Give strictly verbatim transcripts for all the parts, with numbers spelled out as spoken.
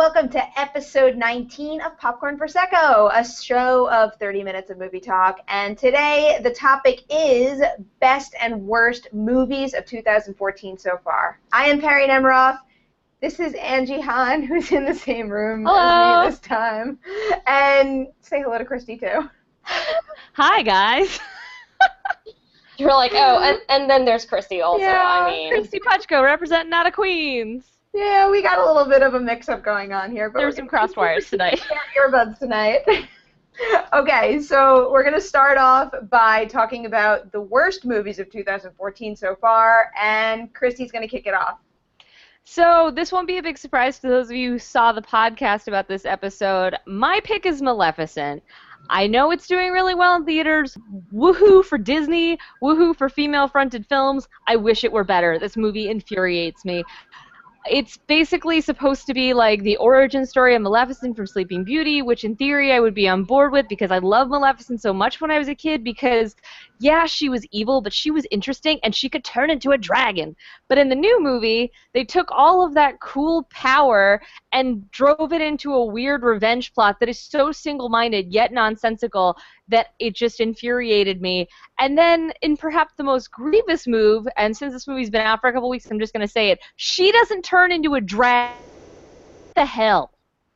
welcome to episode nineteen of Popcorn Prosecco, a show of thirty minutes of movie talk. And today the topic is best and worst movies of two thousand fourteen so far. I am Perry Nemiroff. This is Angie Hahn, who's in the same room Hello. as me this time. And say hello to Christy, too. Hi, guys. You're like, oh, and, and then there's Christy also, Yeah, I mean. Christy Putchko representing out of Queens. Yeah, we got a little bit of a mix-up going on here. But There were some crossed wires tonight. Earbuds tonight. Okay, so we're going to start off by talking about the worst movies of two thousand fourteen so far, and Christy's going to kick it off. So this won't be a big surprise to those of you who saw the podcast about this episode. My pick is Maleficent. I know it's doing really well in theaters. Woohoo for Disney. Woohoo for female-fronted films. I wish it were better. This movie infuriates me. It's basically supposed to be like the origin story of Maleficent from Sleeping Beauty, which in theory I would be on board with because I loved Maleficent so much when I was a kid because, yeah, she was evil, but she was interesting and she could turn into a dragon. But in the new movie, they took all of that cool power and drove it into a weird revenge plot that is so single-minded yet nonsensical that it just infuriated me. And then, in perhaps the most grievous move, and since this movie's been out for a couple weeks, I'm just going to say it, she doesn't turn into a dragon. What the hell?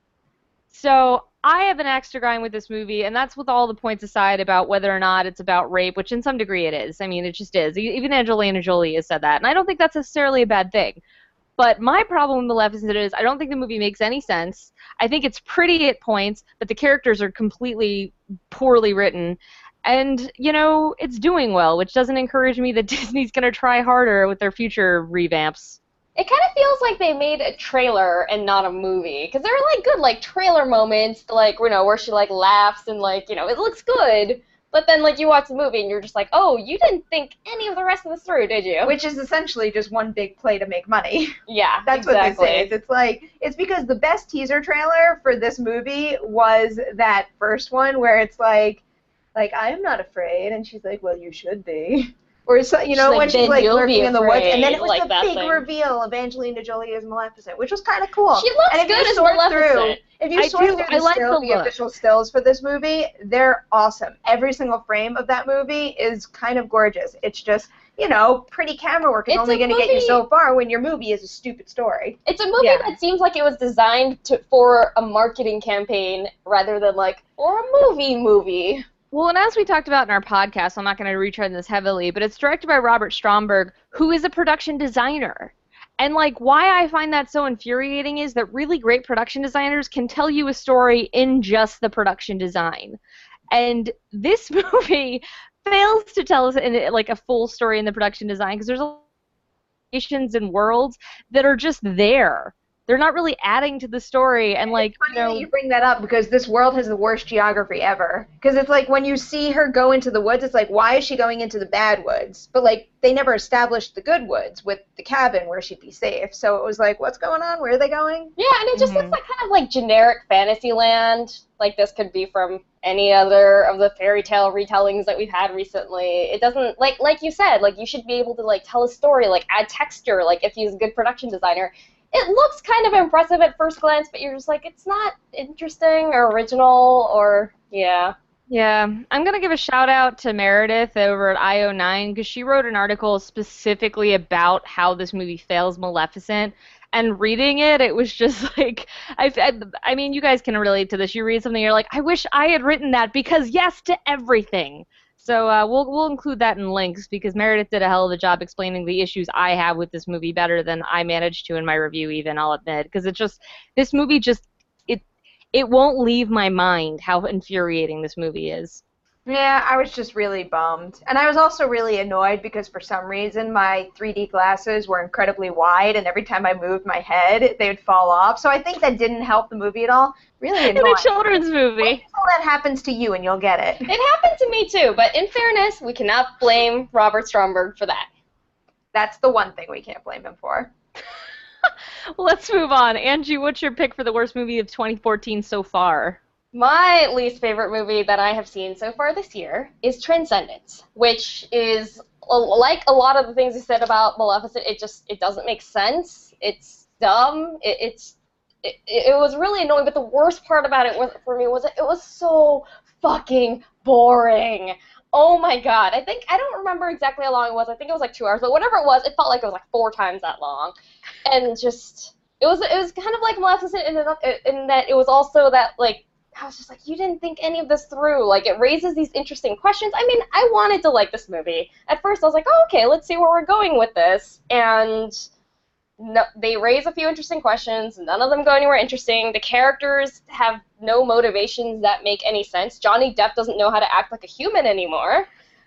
So, I have an axe to grind with this movie, and that's with all the points aside about whether or not it's about rape, which in some degree it is. I mean, it just is. Even Angelina Jolie has said that, and I don't think that's necessarily a bad thing. But my problem with Maleficent is I don't think the movie makes any sense. I think it's pretty at points, but the characters are completely poorly written. And, you know, it's doing well, which doesn't encourage me that Disney's going to try harder with their future revamps. It kind of feels like they made a trailer and not a movie, because there are, like, good, like, trailer moments, like, you know, where she, like, laughs and, like, you know, it looks good. But then, like, you watch the movie and you're just like, oh, you didn't think any of the rest of the story, did you? Which is essentially just one big play to make money. Yeah, That's exactly. what this is. It's like, it's because the best teaser trailer for this movie was that first one where it's like, like, I am not afraid, and she's like, well, you should be. Or, so, you know, She's like, when she's, "Then like, you'll lurking be in the woods, and then afraid," it was like the that big thing. reveal of Angelina Jolie as Maleficent, which was kind of cool. She looks and if good you as sort Maleficent. Through, if you I sort do- through I the, like still, the the look. official stills for this movie, they're awesome. Every single frame of that movie is kind of gorgeous. It's just, you know, pretty camera work is It's only a going to get you movie- so far when your movie is a stupid story. It's a movie Yeah. that seems like it was designed to, for a marketing campaign rather than, like, for a movie movie. Well, and as we talked about in our podcast, I'm not going to retread this heavily, but it's directed by Robert Stromberg, who is a production designer. And, like, why I find that so infuriating is that really great production designers can tell you a story in just the production design. And this movie fails to tell us, in, like, a full story in the production design, because there's locations and worlds that are just there. They're not really adding to the story, and, like, It's funny you know, that you bring that up because this world has the worst geography ever. Because it's like when you see her go into the woods, it's like, why is she going into the bad woods? But, like, they never established the good woods with the cabin where she'd be safe. So it was like, what's going on? Where are they going? Yeah, and it just Mhm. looks like kind of like generic fantasy land. Like this could be from any other of the fairy tale retellings that we've had recently. It doesn't, like like you said, like you should be able to like tell a story, like add texture, like if he's a good production designer. It looks kind of impressive at first glance, but you're just like, it's not interesting or original or, yeah. Yeah, I'm going to give a shout out to Meredith over at I O nine because she wrote an article specifically about how this movie fails Maleficent. And reading it, it was just like, I, I, I mean, you guys can relate to this. You read something, you're like, I wish I had written that because yes to everything. So uh, we'll we'll include that in links because Meredith did a hell of a job explaining the issues I have with this movie better than I managed to in my review even, I'll admit. Because it's just, this movie just, it it won't leave my mind how infuriating this movie is. Yeah, I was just really bummed. And I was also really annoyed because for some reason my three D glasses were incredibly wide and every time I moved my head, they would fall off. So I think that didn't help the movie at all. Really In annoying. a children's movie. Wait until that happens to you and you'll get it. It happened to me too, but in fairness, we cannot blame Robert Stromberg for that. That's the one thing we can't blame him for. Well, let's move on. Angie, what's your pick for the worst movie of twenty fourteen so far? My least favorite movie that I have seen so far this year is Transcendence, which is, like a lot of the things you said about Maleficent, it just, it doesn't make sense. It's dumb. It, it's it, it was really annoying, but the worst part about it was, for me was it was so fucking boring. Oh my god. I think, I don't remember exactly how long it was. I think it was like two hours, but whatever it was, it felt like it was like four times that long. And just, it was it was kind of like Maleficent in, in that it was also that, like, I was just like, you didn't think any of this through. Like, it raises these interesting questions. I mean, I wanted to like this movie. At first, I was like, oh, okay, let's see where we're going with this. And no, they raise a few interesting questions. None of them go anywhere interesting. The characters have no motivations that make any sense. Johnny Depp doesn't know how to act like a human anymore.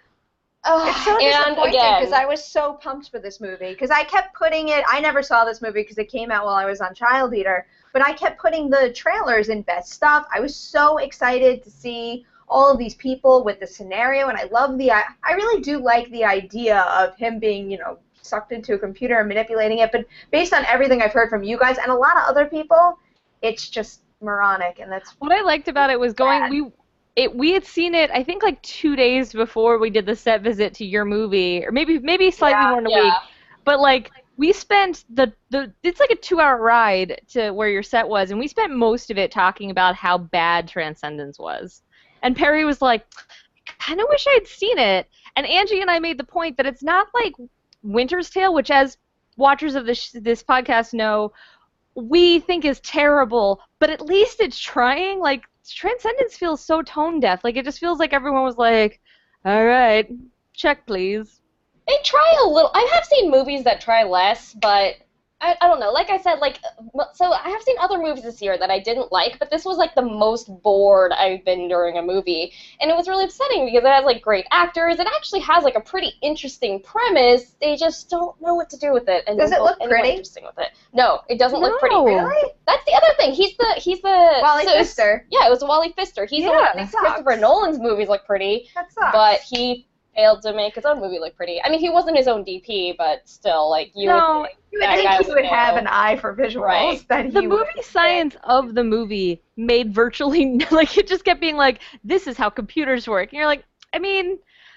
Uh, It's so and disappointing again, because I was so pumped for this movie. Because I kept putting it, I never saw this movie because it came out while I was on Child Eater, but I kept putting the trailers in Best Stuff. I was so excited to see all of these people with the scenario, and I love the, I, I really do like the idea of him being, you know, sucked into a computer and manipulating it, but based on everything I've heard from you guys and a lot of other people, it's just moronic, and that's What I liked about it was going, bad. we it we had seen it, I think, like two days before we did the set visit to your movie, or maybe maybe slightly Yeah, more than a yeah. week. But like we spent the the it's like a two hour ride to where your set was, and we spent most of it talking about how bad Transcendence was. And Perry was like, I kind of wish I'd seen it. And Angie and I made the point that it's not like Winter's Tale, which, as watchers of this this podcast know, we think is terrible, but at least it's trying. Like, Transcendence feels so tone deaf. Like, it just feels like everyone was like, all right, check, please. They try a little. I have seen movies that try less, but I, I don't know. Like I said, like, so I have seen other movies this year that I didn't like, but this was like the most bored I've been during a movie, and it was really upsetting because it has like great actors. It actually has like a pretty interesting premise. They just don't know what to do with it. And Does don't it look anyone pretty? Interesting with it? No, it doesn't look pretty. No. Really? That's the other thing. He's the he's the Wally so it's- Pfister. Yeah, it was Wally Pfister. He's the one Yeah, that makes that Christopher sucks. Nolan's movies look pretty, That sucks. but he failed to make his own movie look pretty. I mean, he wasn't his own D P, but still, like, you No, would think you would that guy think he would know. have an eye for visuals. Right. That he The would movie science of the movie made virtually, like, it just kept being like, this is how computers work. And you're like, I mean,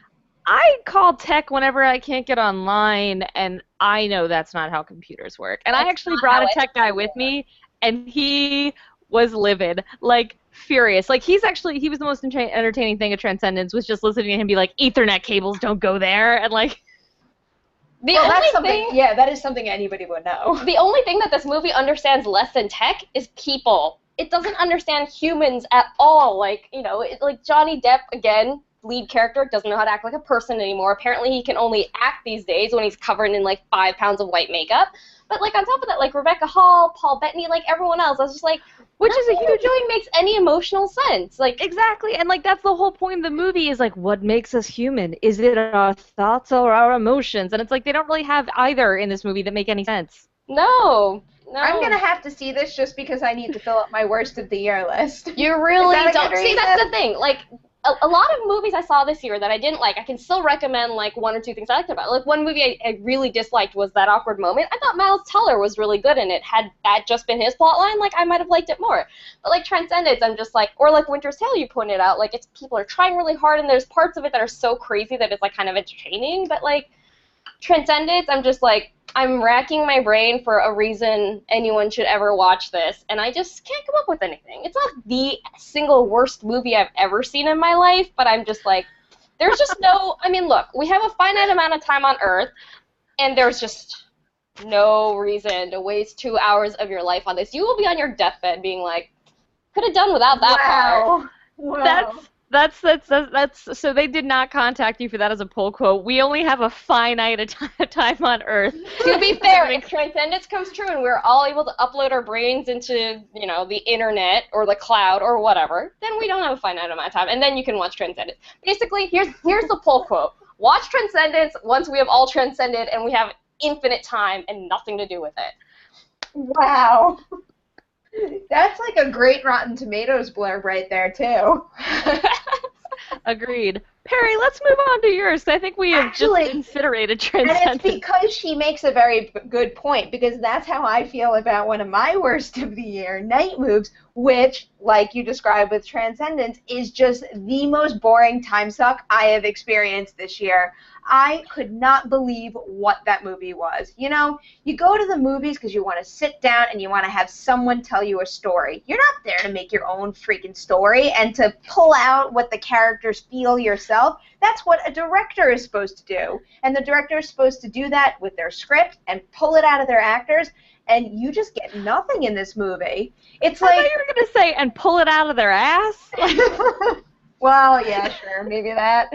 I call tech whenever I can't get online, and I know that's not how computers work. And I That's actually not brought how a tech guy with me, and he was livid, like, furious. Like, he's actually, he was the most entra- entertaining thing at Transcendence, was just listening to him be like, Ethernet cables don't go there, and like, The Well, only that's something. thing, Yeah, that is something anybody would know. the only thing that this movie understands less than tech is people. It doesn't understand humans at all. Like, you know, it, like Johnny Depp, again, lead character, doesn't know how to act like a person anymore. Apparently he can only act these days when he's covered in like five pounds of white makeup. But like on top of that, like Rebecca Hall, Paul Bettany, like everyone else, I was just like, which is a nothing huge they're doing makes any emotional sense. Like, exactly, and like that's the whole point of the movie is like, what makes us human? Is it our thoughts or our emotions? And it's like they don't really have either in this movie that make any sense. no, no. I'm gonna have to see this just because I need to fill up my worst of the year list. You really Is that a don't good see. That's reason? the thing. Like a, a lot of movies I saw this year that I didn't like, I can still recommend like one or two things I liked about it. Like one movie I, I really disliked was That Awkward Moment. I thought Miles Teller was really good in it. Had that just been his plot line, like I might have liked it more. But like Transcendence, I'm just like, or like Winter's Tale, you pointed out, like it's people are trying really hard, and there's parts of it that are so crazy that it's like kind of entertaining. But like Transcendence, I'm just like, I'm racking my brain for a reason anyone should ever watch this, and I just can't come up with anything. It's not the single worst movie I've ever seen in my life, but I'm just like, there's just no, I mean, look, we have a finite amount of time on Earth, and there's just no reason to waste two hours of your life on this. You will be on your deathbed being like, could have done without that part. Wow. Wow. That's that's that's that's that's so they did not contact you for that as a pull quote. We only have a finite a ti- time on Earth. To be fair, if Transcendence comes true and we're all able to upload our brains into, you know, the internet or the cloud or whatever, then we don't have a finite amount of time, and then you can watch Transcendence. Basically, here's here's the pull quote. Watch Transcendence once we have all transcended and we have infinite time and nothing to do with it. Wow. That's like a great Rotten Tomatoes blurb right there, too. Agreed. Perry, let's move on to yours. 'Cause I think we have Actually- just incinerated And it's Transcendence. because she makes a very b- good point, because that's how I feel about one of my worst of the year, Night Moves, which, like you described with Transcendence, is just the most boring time suck I have experienced this year. I could not believe what that movie was. You know, you go to the movies because you want to sit down and you want to have someone tell you a story. You're not there to make your own freaking story and to pull out what the characters feel yourself. That's what a director is supposed to do. And the director is supposed to do that with their script and pull it out of their actors, and you just get nothing in this movie. It's I like... thought you were going to say, and pull it out of their ass? Well, yeah, sure, maybe that.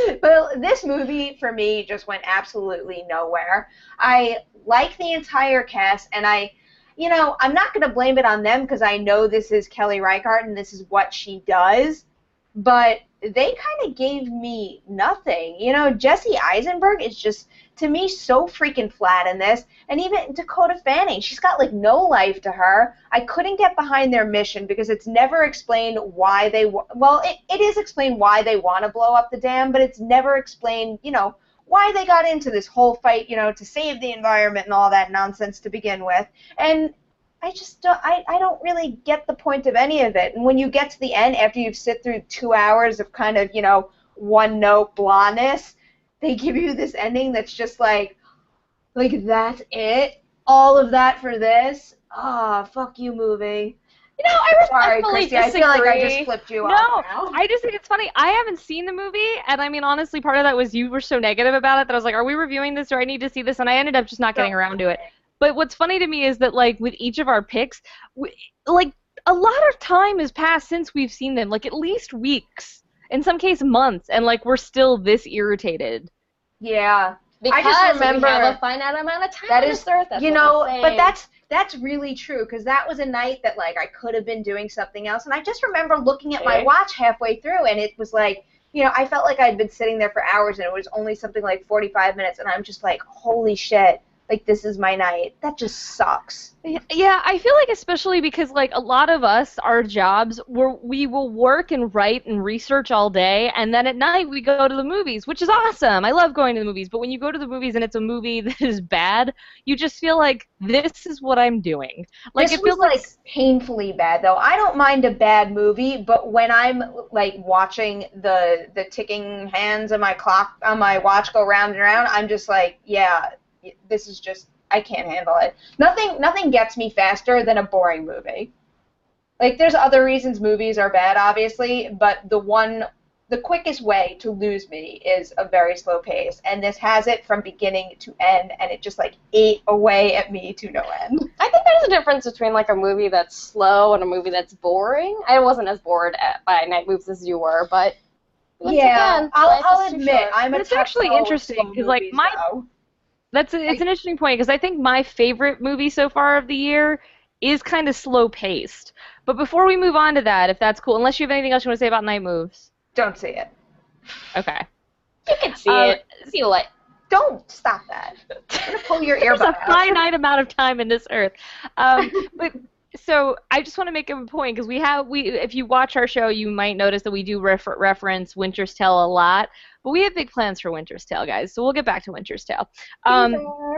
But this movie, for me, just went absolutely nowhere. I like the entire cast, and I, you know, I'm not going to blame it on them because I know this is Kelly Reichardt and this is what she does, but they kind of gave me nothing. You know, Jesse Eisenberg is just, to me, so freaking flat in this. And even Dakota Fanning, she's got, like, no life to her. I couldn't get behind their mission because it's never explained why they, well, it, it is explained why they want to blow up the dam, but it's never explained, you know, why they got into this whole fight, you know, to save the environment and all that nonsense to begin with. And I just don't, I, I don't really get the point of any of it. And when you get to the end, after you've sit through two hours of kind of, you know, one-note blahness, they give you this ending that's just like, like, that's it? All of that for this? Ah, oh, fuck you, movie. You know, I Sorry, respectfully Christy, disagree. I feel like I just flipped you No, off now. I just think it's funny. I haven't seen the movie, and I mean, honestly, part of that was you were so negative about it that I was like, are we reviewing this? Do I need to see this? And I ended up just not getting around to it. But what's funny to me is that, like, with each of our picks, we, like, a lot of time has passed since we've seen them, like, at least weeks, in some cases months, and, like, we're still this irritated. Yeah. Because I just remember, we have a finite amount of time that on is, this earth. That's you what know, I'm saying. but that's that's really true, because that was a night that, like, I could have been doing something else, and I just remember looking at my Okay. watch halfway through, and it was like, you know, I felt like I'd been sitting there for hours, and it was only something like forty-five minutes, and I'm just like, holy shit, like, this is my night. That just sucks. Yeah, I feel like especially because, like, a lot of us, our jobs, we're, we will work and write and research all day, and then at night we go to the movies, which is awesome. I love going to the movies, but when you go to the movies and it's a movie that is bad, you just feel like, this is what I'm doing. Like, This it feels was, like... like, painfully bad, though. I don't mind a bad movie, but when I'm, like, watching the the ticking hands of my clock on my watch go round and round, I'm just like, yeah, this is just, I can't handle it. Nothing nothing gets me faster than a boring movie. Like, there's other reasons movies are bad, obviously, but the one, the quickest way to lose me is a very slow pace, and this has it from beginning to end, and it just, like, ate away at me to no end. I think there's a difference between, like, a movie that's slow and a movie that's boring. I wasn't as bored at, by Night Moves as you were, but once yeah, again, I'll, life I'll is too admit, short. I'm a It's actually tough interesting, because, like, my... though. That's a, it's an interesting point, because I think my favorite movie so far of the year is kind of slow-paced. But before we move on to that, if that's cool, unless you have anything else you want to say about Night Moves. Don't see it. Okay. You can see Um, it. See what? Don't stop that. I'm gonna pull your There's earbud a out. finite amount of time in this earth. Um, but so I just want to make a point, because we have we if you watch our show, you might notice that we do refer- reference Winter's Tale a lot. But we have big plans for Winter's Tale, guys. So we'll get back to Winter's Tale. Um,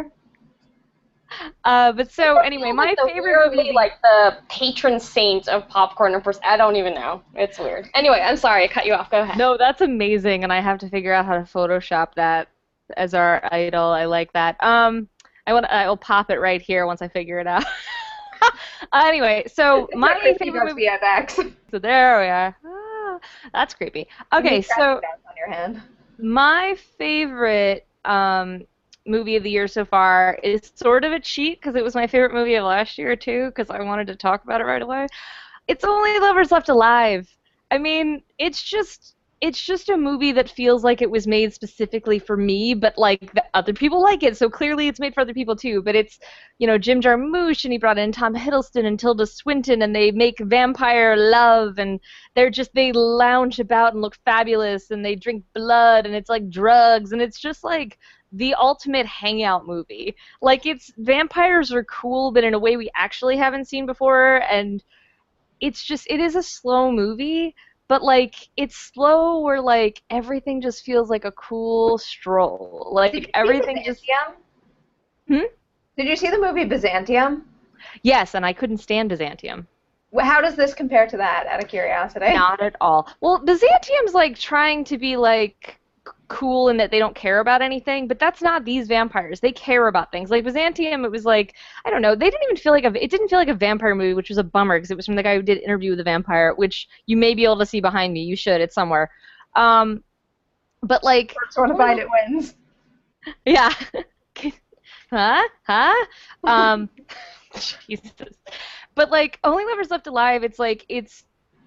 uh, but so anyway, my like the favorite weirdly, movie. like the patron saint of popcorn and pers- I don't even know. It's weird. Anyway, I'm sorry, I cut you off. Go ahead. No, that's amazing, and I have to figure out how to Photoshop that as our idol. I like that. Um, I want I will pop it right here once I figure it out. Anyway, so my favorite movie. V F X. So there we are. Ah, that's creepy. Okay, so on your hand. my favorite um, movie of the year so far is sort of a cheat, because it was my favorite movie of last year too, because I wanted to talk about it right away. It's Only Lovers Left Alive. I mean, it's just it's just a movie that feels like it was made specifically for me, but like the other people like it, so clearly it's made for other people too. But it's, you know, Jim Jarmusch, and he brought in Tom Hiddleston and Tilda Swinton, and they make vampire love, and they're just, they lounge about and look fabulous, and they drink blood, and it's like drugs, and it's just like the ultimate hangout movie. Like, it's, vampires are cool, but in a way we actually haven't seen before, and it's just, it is a slow movie, but, like, it's slow where, like, everything just feels like a cool stroll. Did you Like, see everything just... Byzantium? Hmm? Did you see the movie Byzantium? Yes, and I couldn't stand Byzantium. Wh- How does this compare to that, out of curiosity? Not at all. Well, Byzantium's like trying to be like c- cool in that they don't care about anything, but that's not these vampires. They care about things. Like Byzantium, it was like I don't know. They didn't even feel like a. It didn't feel like a vampire movie, which was a bummer because it was from the guy who did Interview with the Vampire, which you may be able to see behind me. You should. It's somewhere. Um, but like. First one to find it wins. Yeah. huh? Huh? Um. Jesus. But like Only Lovers Left Alive, it's like it's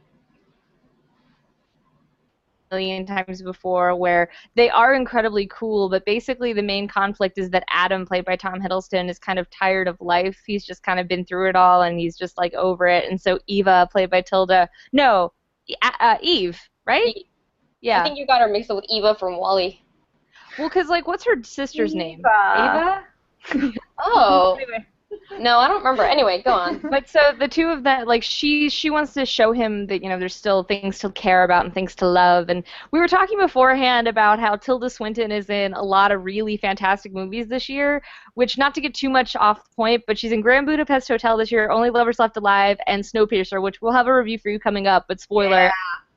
a million times before where they are incredibly cool, but basically the main conflict is that Adam, played by Tom Hiddleston, is kind of tired of life. He's just kind of been through it all and he's just like over it. And so Eva, played by Tilda, no, E- uh, Eve, right? Yeah. I think you got her mixed up with Eva from Wall-E. Well, because like, what's her sister's name? Eva. Eva? Oh. Anyway. No, I don't remember. Anyway, go on. But so the two of them, like she, she wants to show him that you know there's still things to care about and things to love. And we were talking beforehand about how Tilda Swinton is in a lot of really fantastic movies this year. Which, not to get too much off the point, but she's in Grand Budapest Hotel this year, Only Lovers Left Alive, and Snowpiercer, which we'll have a review for you coming up. But spoiler.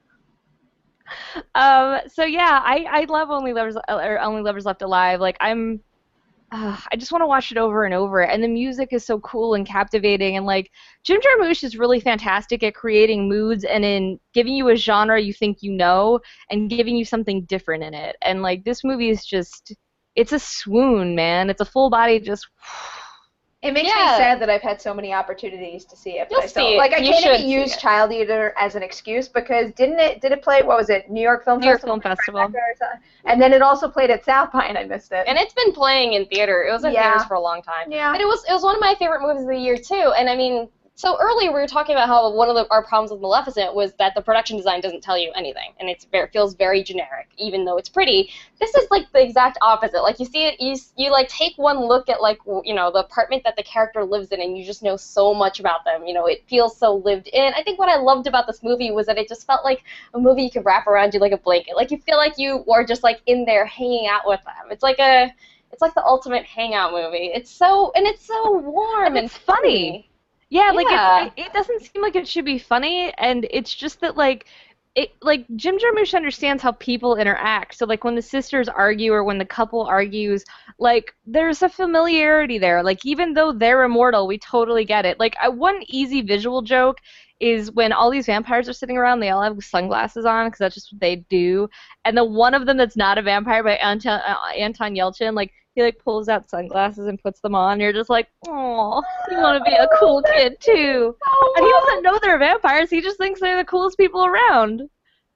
Yeah. Um. So yeah, I, I love Only Lovers or Only Lovers Left Alive. Like I'm. Uh, I just want to watch it over and over, and the music is so cool and captivating, and like Jim Jarmusch is really fantastic at creating moods and in giving you a genre you think you know and giving you something different in it. And like this movie is just, it's a swoon, man. It's a full body just. It makes Yeah. me sad that I've had so many opportunities to see it. But You'll I still, see it. like I You can't should even see use it. Child Eater as an excuse because didn't it? Did it play? What was it? New York Film New York Festival. Film Festival. Or something? And then it also played at South by, and I missed it. And it's been playing in theater. It was in Yeah. theaters for a long time. Yeah. And it was it was one of my favorite movies of the year too. And I mean, so earlier we were talking about how one of the, our problems with Maleficent was that the production design doesn't tell you anything, and it's very, feels very generic, even though it's pretty. This is like the exact opposite. Like you see it, you you like take one look at like you know the apartment that the character lives in, and you just know so much about them. You know, it feels so lived in. I think what I loved about this movie was that it just felt like a movie you could wrap around you like a blanket. Like you feel like you are just like in there hanging out with them. It's like a It's like the ultimate hangout movie. It's so and it's so warm And and, it's funny. Yeah, like Yeah. It, it doesn't seem like it should be funny, and it's just that like it like Jim Jarmusch understands how people interact. So like when the sisters argue or when the couple argues, like there's a familiarity there. Like even though they're immortal, we totally get it. Like I, one easy visual joke is when all these vampires are sitting around, they all have sunglasses on because that's just what they do. And the one of them that's not a vampire, by Anton, uh, Anton Yelchin, like he like pulls out sunglasses and puts them on. And you're just like, oh, you want to be a cool kid too. And he doesn't know they're vampires. He just thinks they're the coolest people around.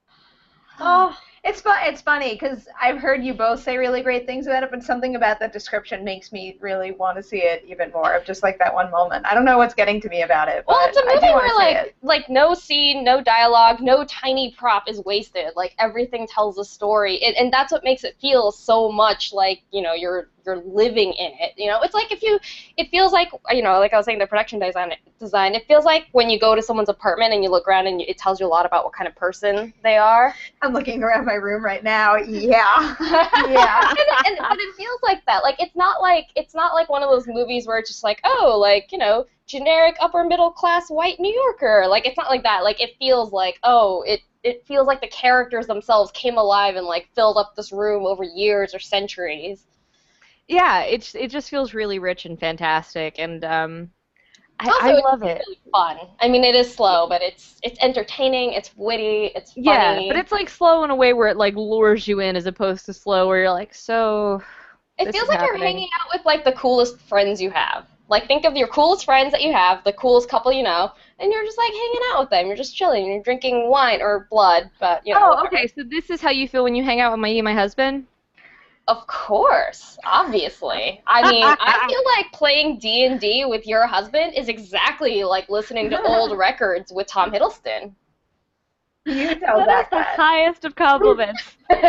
Oh, it's fun. It's funny because I've heard you both say really great things about it, but something about that description makes me really want to see it even more. Of just like that one moment. I don't know what's getting to me about it. Well, but it's a I movie do wanna where see like it. like no scene, no dialogue, no tiny prop is wasted. Like everything tells a story, it, and that's what makes it feel so much like you know you're you're living in it. You know, it's like if you, it feels like you know, like I was saying, the production design design. It feels like when you go to someone's apartment and you look around and you, it tells you a lot about what kind of person they are. I'm looking around my room right now. Yeah. Yeah. and, and, but it feels like that. Like it's not like it's not like one of those movies where it's just like oh like you know generic upper middle class white New Yorker. Like it's not like that. Like it feels like oh it it feels like the characters themselves came alive and like filled up this room over years or centuries. Yeah, it's it just feels really rich and fantastic, and um, I, Also, I it's love it. really fun. I mean, it is slow, but it's it's entertaining. It's witty. It's funny. Yeah, but it's like slow in a way where it like lures you in, as opposed to slow where you're like, so. It this feels is like happening. you're hanging out with like the coolest friends you have. Like think of your coolest friends that you have, the coolest couple you know, and you're just like hanging out with them. You're just chilling. You're drinking wine or blood, but you know. Oh, whatever. okay. So this is how you feel when you hang out with my my husband. Of course, obviously. I mean, I feel like playing D and D with your husband is exactly like listening to old records with Tom Hiddleston. You tell That is that the guy. highest of compliments.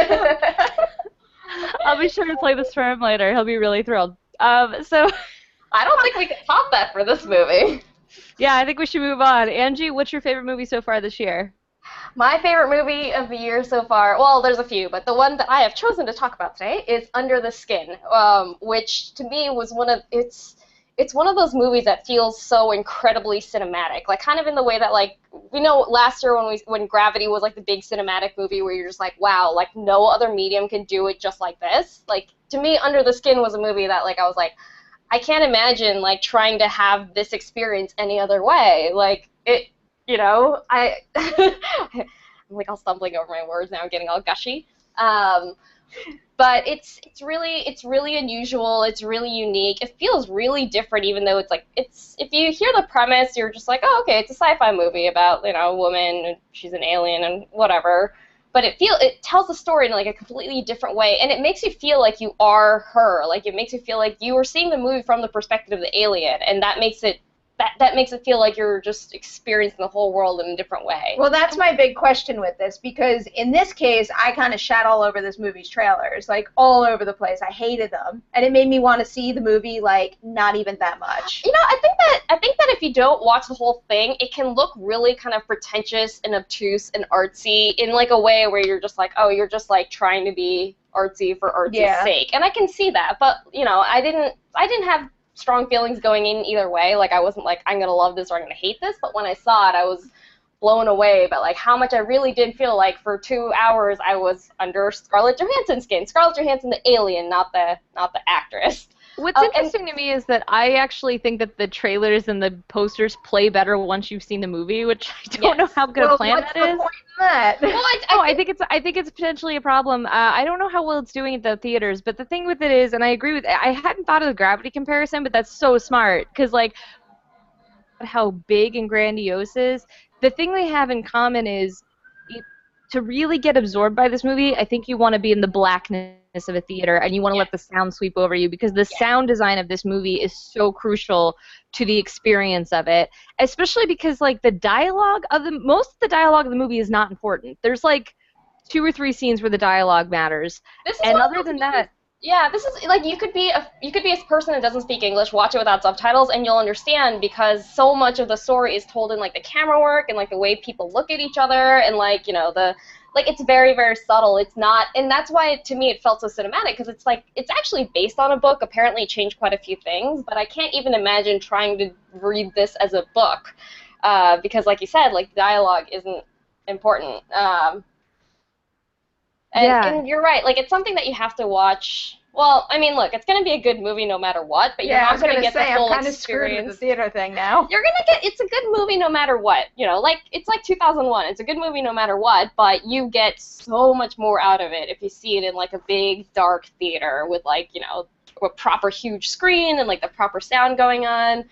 I'll be sure to play this for him later. He'll be really thrilled. Um, so, I don't think we can top that for this movie. yeah, I think we should move on. Angie, what's your favorite movie so far this year? My favorite movie of the year so far, well, there's a few, but the one that I have chosen to talk about today is Under the Skin, um, which to me was one of, it's it's one of those movies that feels so incredibly cinematic, like kind of in the way that like we know last year when we when Gravity was like the big cinematic movie where you're just like, wow, like no other medium can do it just like this. Like to me, Under the Skin was a movie that like I was like, I can't imagine like trying to have this experience any other way. Like it, you know, I I'm like all stumbling over my words now, I'm getting all gushy. Um, But it's it's really it's really unusual. It's really unique. It feels really different, even though it's like it's if you hear the premise, you're just like, oh, okay, it's a sci-fi movie about you know a woman and she's an alien and whatever. But it feel it tells the story in like a completely different way, and it makes you feel like you are her. Like it makes you feel like you are seeing the movie from the perspective of the alien, and that makes it. That, that makes it feel like you're just experiencing the whole world in a different way. Well, that's my big question with this, because in this case, I kind of shat all over this movie's trailers, like all over the place. I hated them, and it made me want to see the movie, like, not even that much. You know, I think that I think that if you don't watch the whole thing, it can look really kind of pretentious and obtuse and artsy in like a way where you're just like, oh, you're just like trying to be artsy for artsy's Yeah. sake, and I can see that. But you know, I didn't I didn't have strong feelings going in either way. Like I wasn't like I'm gonna love this or I'm gonna hate this, but when I saw it, I was blown away by like how much I really did feel like for two hours I was under Scarlett Johansson's skin. Scarlett Johansson, the alien, not the not the actress. What's Oh, interesting to me is that I actually think that the trailers and the posters play better once you've seen the movie, which I don't Yes. know how good Well, a plan what's that the is. point in that? Well, I, Oh, I I think it's I think it's potentially a problem. Uh, I don't know how well it's doing at the theaters, but the thing with it is, and I agree with, I hadn't thought of the Gravity comparison, but that's so smart because like how big and grandiose is. The thing they have in common is it, to really get absorbed by this movie, I think you want to be in the blackness of a theater and you want to let the sound sweep over you because the sound design of this movie is so crucial to the experience of it, especially because like the dialogue of the most of the dialogue of the movie is not important. There's like two or three scenes where the dialogue matters, this is and one of other those than movies- that, Yeah, this is like you could be a you could be a person that doesn't speak English, watch it without subtitles, and you'll understand because so much of the story is told in like the camera work and like the way people look at each other and like you know the like it's very very subtle. It's not, and that's why to me it felt so cinematic because it's like it's actually based on a book. Apparently, it changed quite a few things, but I can't even imagine trying to read this as a book uh, because, like you said, like dialogue isn't important. Um, And, Yeah. and you're right. Like, it's something that you have to watch. Well, I mean, look, it's going to be a good movie no matter what, but you're Yeah, I not was going to gonna get say, the full I'm kind of screwed with the experience. theater thing now. You're going to get, it's a good movie no matter what. You know, like, it's like two thousand one. It's a good movie no matter what, but you get so much more out of it if you see it in, like, a big, dark theater with, like, you know, a proper huge screen and, like, the proper sound going on.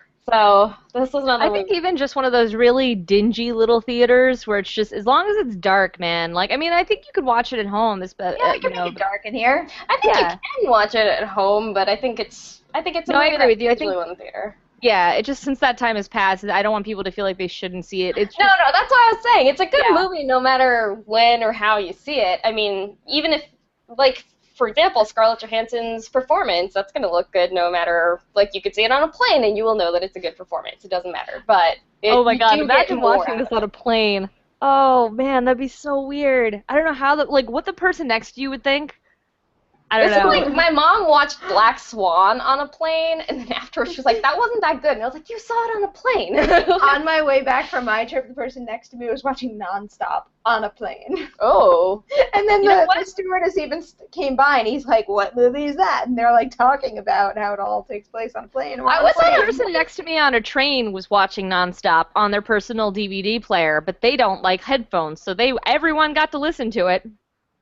So, this is another I movie. think even just one of those really dingy little theaters where it's just as long as it's dark, man. Like I mean, I think you could watch it at home. This, but Yeah, uh, I you can know, make it dark in here. I think yeah. you can watch it at home, but I think it's, I think it's a No, I movie agree that with you. I usually think- won the theater. yeah. It just since that time has passed, I don't want people to feel like they shouldn't see it. It's No, just, no, that's what I was saying. It's a good Yeah. movie no matter when or how you see it. I mean, even if, like, for example, Scarlett Johansson's performance, that's going to look good no matter, like, you could see it on a plane and you will know that it's a good performance. It doesn't matter. But it, oh my you god, do get imagine more watching out this of it. on a plane. Oh man, that'd be so weird. I don't know how the like what the person next to you would think. I don't This is know. like, my mom watched Black Swan on a plane, and then afterwards she was like, that wasn't that good. And I was like, you saw it on a plane. On my way back from my trip, the person next to me was watching Nonstop on a plane. Oh. And then You know the, what? the stewardess even st- came by, and he's like, what movie is that? And they're like talking about how it all takes place on a plane. And we're I on a was The on a plane. person next to me on a train was watching Nonstop on their personal D V D player, but they don't like headphones, so they everyone got to listen to it.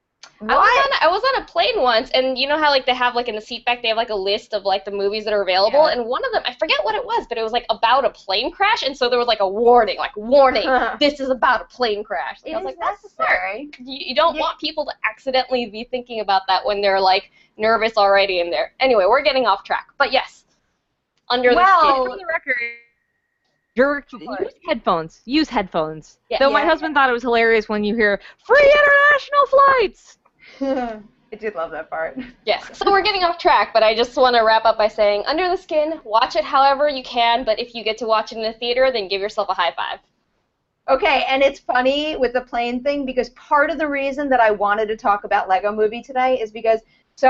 I was, on, I was on a plane once, and you know how like they have like in the seat back they have like a list of like the movies that are available, Yeah. and one of them I forget what it was, but it was like about a plane crash, and so there was like a warning, like warning, this is about a plane crash. And It I was is like, that's smart. necessary. You, you don't Yeah. want people to accidentally be thinking about that when they're like nervous already in there. Anyway, we're getting off track, but yes, Under the Well- Skin. For the record, you're, use headphones. Use headphones. Yeah. Though my Yeah. husband thought it was hilarious when you hear free international flights. I did love that part. Yes, so we're getting off track, but I just want to wrap up by saying, Under the Skin, watch it however you can, but if you get to watch it in a theater, then give yourself a high five. Okay, and it's funny with the plane thing because part of the reason that I wanted to talk about Lego Movie today is because, so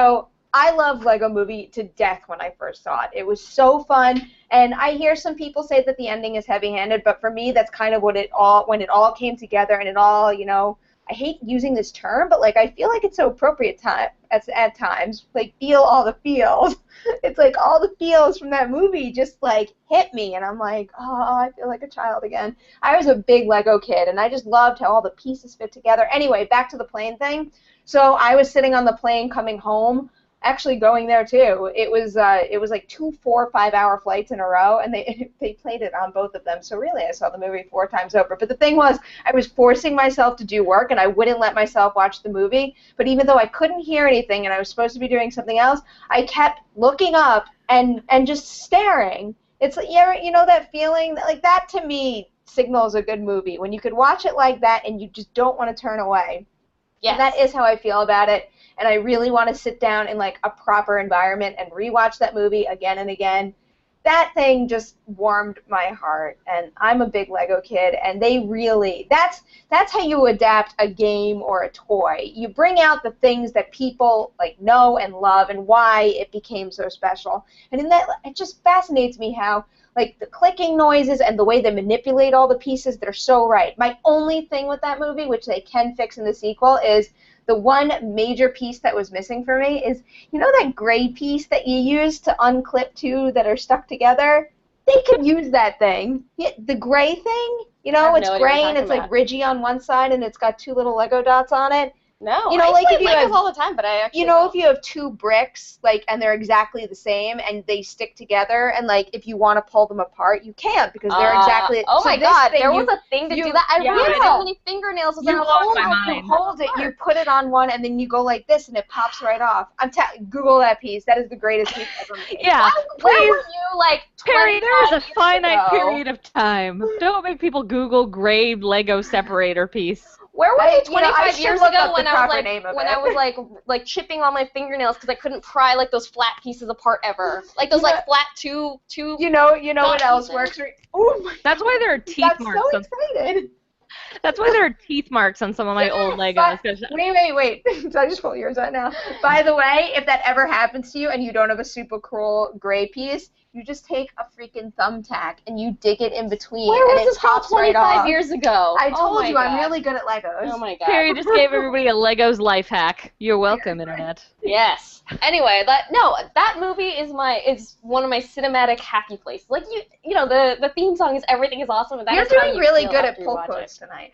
I loved Lego Movie to death when I first saw it. It was so fun, and I hear some people say that the ending is heavy-handed, but for me, that's kind of what it all, when it all came together and it all, you know, I hate using this term, but like I feel like it's so appropriate time at, at times. Like feel all the feels. It's like all the feels from that movie just like hit me, and I'm like, oh, I feel like a child again. I was a big Lego kid, and I just loved how all the pieces fit together. Anyway, back to the plane thing. So I was sitting on the plane coming home. Actually going there too. It was uh, it was like two four five hour flights in a row, and they they played it on both of them. So really, I saw the movie four times over. But the thing was, I was forcing myself to do work, and I wouldn't let myself watch the movie. But even though I couldn't hear anything, and I was supposed to be doing something else, I kept looking up and and just staring. It's like you ever, you know that feeling that, like that to me signals a good movie when you could watch it like that and you just don't want to turn away. Yes. And that is how I feel about it. And I really want to sit down in like a proper environment and rewatch that movie again and again. That thing just warmed my heart, and I'm a big Lego kid, and they really, that's that's how you adapt a game or a toy. You bring out the things that people like know and love and why it became so special. And in that, it just fascinates me how like the clicking noises and the way they manipulate all the pieces, they're so right. My only thing with that movie, which they can fix in the sequel, is the one major piece that was missing for me is, you know that gray piece that you use to unclip two that are stuck together? They could use that thing. Yeah, the gray thing, you know, it's no gray and it's about. like ridgy on one side and it's got two little Lego dots on it. No, you know, I like play if you Legos have, all the time, but I actually you know, don't. if you have two bricks, like, and they're exactly the same, and they stick together, and like, if you want to pull them apart, you can't because they're Uh, exactly. Oh so my this god, thing, there you, was a thing to you, do that. I yeah, really I know. so many fingernails. Was You in a hold, hole. my you mind. hold it, you put it on one, and then you go like this, and it pops right off. I'm ta- Google that piece. That is the greatest piece ever made. Yeah, Why, where please. were you like? Perry, there is a twenty-five finite years ago? period of time. Don't make people Google gray Lego separator piece. Where were I- you you know, I twenty-five should years look ago up the when I was proper like name of when it. I was like like chipping on my fingernails because I couldn't pry like those flat pieces apart ever, like those You know- like flat two two. You know, you know Dot what else pieces. works? Re- oh my! That's why there are God, teeth I'm marks. so on, excited. that's why there are teeth marks on some of my old But- Legos. 'cause- wait, wait, wait. Did I just pull yours out now? By the way, if that ever happens to you and you don't have a super cool gray piece, you just take a freaking thumbtack and you dig it in between, Where and was it this from pops right twenty-five off. years ago? I Oh told my you, I'm God. really good at Legos. Oh my god. Perry just gave everybody a Legos life hack. You're welcome, Internet. Yes. Anyway, that no, that movie is my is one of my cinematic happy places. Like you, you know, the the theme song is "Everything Is Awesome," and that You're is how doing you really feel good at after you pull watch quotes it. tonight.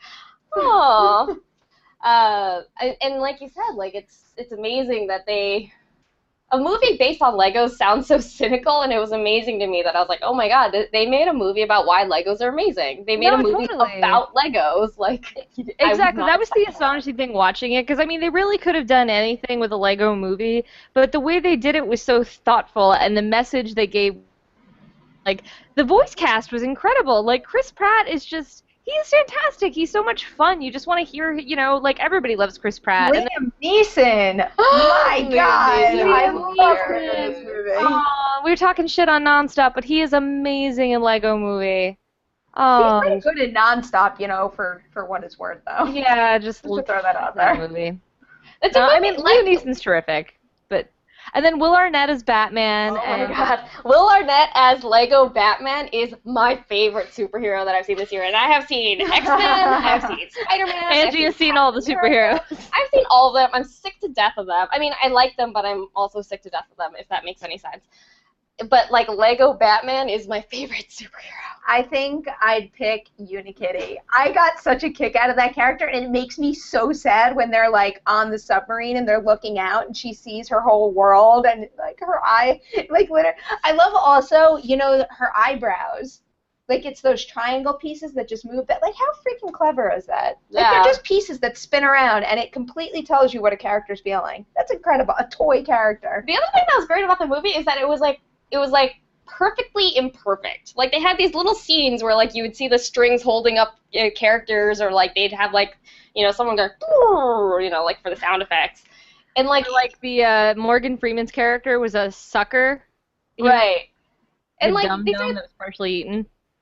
Aww. uh, and, and like you said, like it's it's amazing that they. A movie based on Legos sounds so cynical, and it was amazing to me that I was like, oh my god, th- they made a movie about why Legos are amazing. They made No, a movie totally. about Legos. Like I would Exactly. not That was the expect that. astonishing thing watching it, because I mean, they really could have done anything with a Lego movie, but the way they did it was so thoughtful, and the message they gave, like, the voice cast was incredible. Like, Chris Pratt is just, he's fantastic. He's so much fun. You just want to hear, you know, like, everybody loves Chris Pratt. And Liam Neeson. My Liam God, Neeson I is love him in hilarious. this movie. Aw, we were talking shit on Nonstop, but he is amazing in Lego Movie. He's Oh, pretty good at nonstop, you know, for for what it's worth, though. yeah, just Just to look throw that out at that there. movie. It's No, a I movie mean, like Liam Neeson's terrific, but and then Will Arnett as Batman. Oh my and, god. Will Arnett as Lego Batman is my favorite superhero that I've seen this year. And I have seen X-Men, I've seen Spider-Man. I've Angie has seen all the Captain America. superheroes. I've seen all of them. I'm sick to death of them. I mean, I like them, but I'm also sick to death of them, if that makes any sense. But, like, Lego Batman is my favorite superhero. I think I'd pick Unikitty. I got such a kick out of that character, and it makes me so sad when they're like on the submarine and they're looking out and she sees her whole world and like her eye, like literally. I love also, you know, her eyebrows. Like it's those triangle pieces that just move. That like how freaking clever is that? Like Yeah. they're just pieces that spin around and it completely tells you what a character's feeling. That's incredible. A toy character. The other thing that was great about the movie is that it was like it was like perfectly imperfect. Like they had these little scenes where like you would see the strings holding up uh, characters, or like they'd have like you know someone go, "Brrr," you know, like for the sound effects, and like Like the uh, Morgan Freeman's character was a sucker. He was right, the and like dum these dum are that was partially eaten.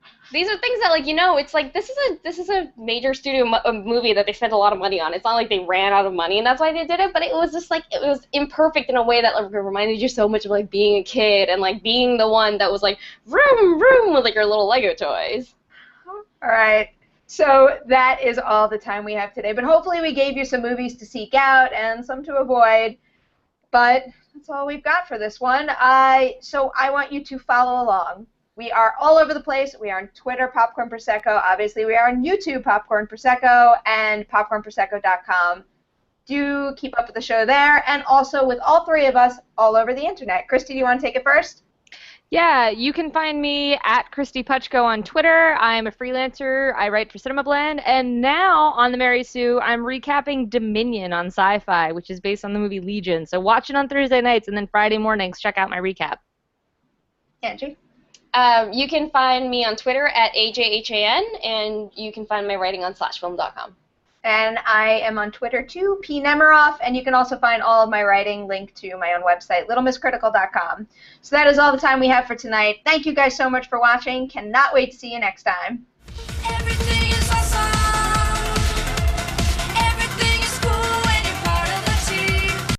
These are things that, like, you know, it's like this is a this is a major studio mo- a movie that they spent a lot of money on. It's not like they ran out of money and that's why they did it, but it was just like it was imperfect in a way that like reminded you so much of like being a kid and like being the one that was like vroom vroom with like your little Lego toys. All right. So that is all the time we have today, but hopefully we gave you some movies to seek out and some to avoid. But that's all we've got for this one. I so I want you to follow along. We are all over the place. We are on Twitter, Popcorn Prosecco. Obviously, we are on YouTube, Popcorn Prosecco, and popcorn prosecco dot com. Do keep up with the show there, and also with all three of us all over the internet. Christy, do you want to take it first? Yeah, you can find me at Christy Puchko on Twitter. I'm a freelancer. I write for Cinema Blend. And now on the Mary Sue, I'm recapping Dominion on Sci-Fi, which is based on the movie Legion. So watch it on Thursday nights, and then Friday mornings, check out my recap. Angie? Um, you can find me on Twitter at A J H A N, and you can find my writing on slash film dot com. And I am on Twitter too, P Nemiroff, and you can also find all of my writing linked to my own website, little miss critical dot com. So that is all the time we have for tonight. Thank you guys so much for watching. Cannot wait to see you next time. Everything